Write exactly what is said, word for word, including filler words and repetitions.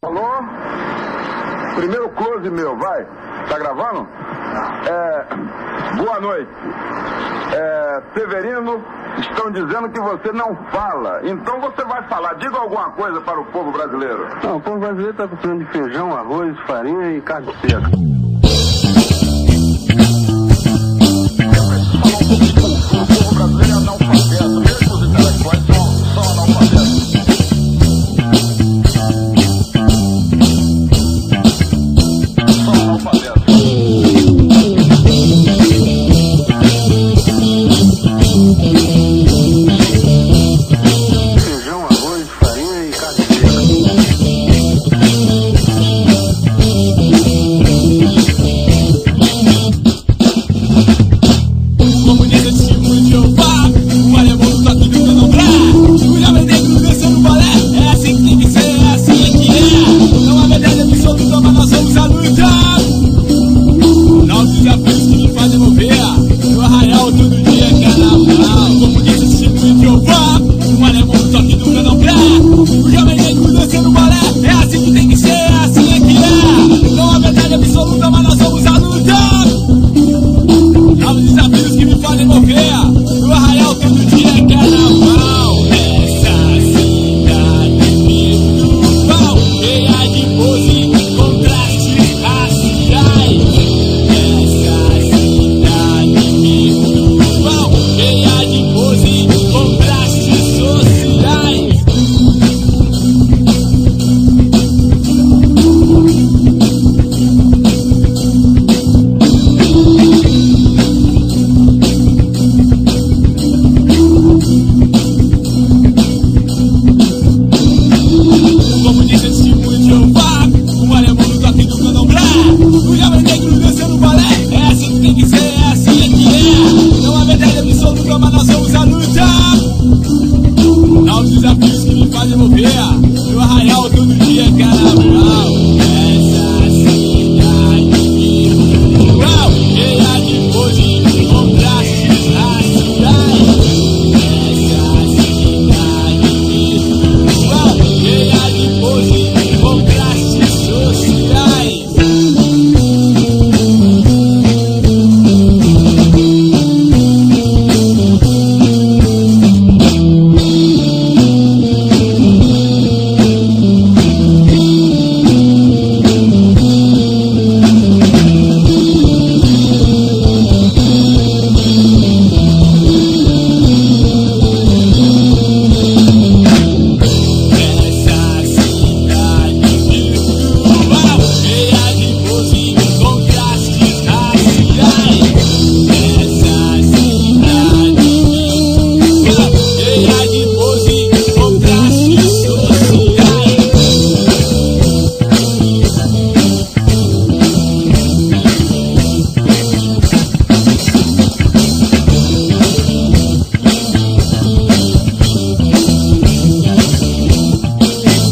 Alô? Primeiro close meu, vai. Tá gravando? É, boa noite. É, Severino, estão dizendo que você não fala. Então você vai falar. Diga alguma coisa para o povo brasileiro. Não, o povo brasileiro está precisando de feijão, arroz, farinha e carne seca.